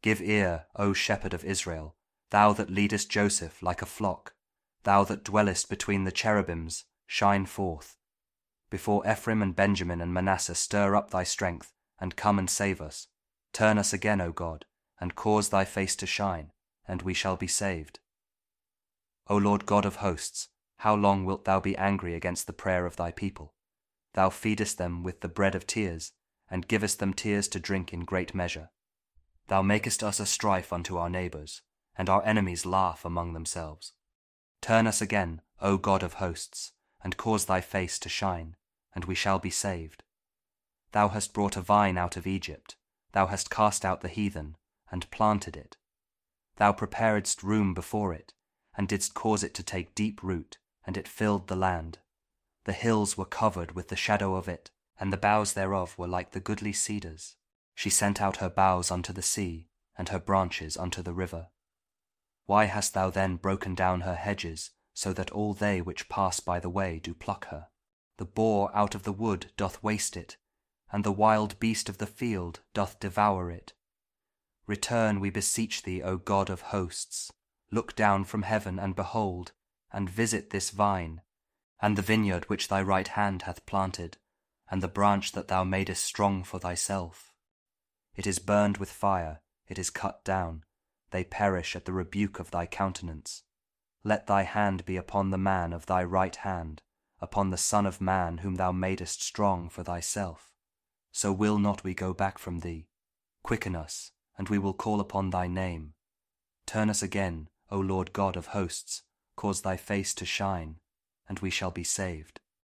Give ear, O shepherd of Israel, thou that leadest Joseph like a flock, thou that dwellest between the cherubims, shine forth. Before Ephraim and Benjamin and Manasseh stir up thy strength, and come and save us. Turn us again, O God, and cause thy face to shine, and we shall be saved. O Lord God of hosts, how long wilt thou be angry against the prayer of thy people? Thou feedest them with the bread of tears, and givest them tears to drink in great measure. Thou makest us a strife unto our neighbours, and our enemies laugh among themselves. Turn us again, O God of hosts, and cause thy face to shine, and we shall be saved. Thou hast brought a vine out of Egypt, thou hast cast out the heathen, and planted it. Thou preparedst room before it, and didst cause it to take deep root, and it filled the land. The hills were covered with the shadow of it, and the boughs thereof were like the goodly cedars. She sent out her boughs unto the sea, and her branches unto the river. Why hast thou then broken down her hedges, so that all they which pass by the way do pluck her? The boar out of the wood doth waste it, and the wild beast of the field doth devour it. Return, we beseech thee, O God of hosts. Look down from heaven, and behold, and visit this vine, and the vineyard which thy right hand hath planted, and the branch that thou madest strong for thyself. It is burned with fire, it is cut down, they perish at the rebuke of thy countenance. Let thy hand be upon the man of thy right hand, upon the Son of Man whom thou madest strong for thyself. So will not we go back from thee. Quicken us, and we will call upon thy name. Turn us again, O Lord God of hosts, cause thy face to shine, and we shall be saved.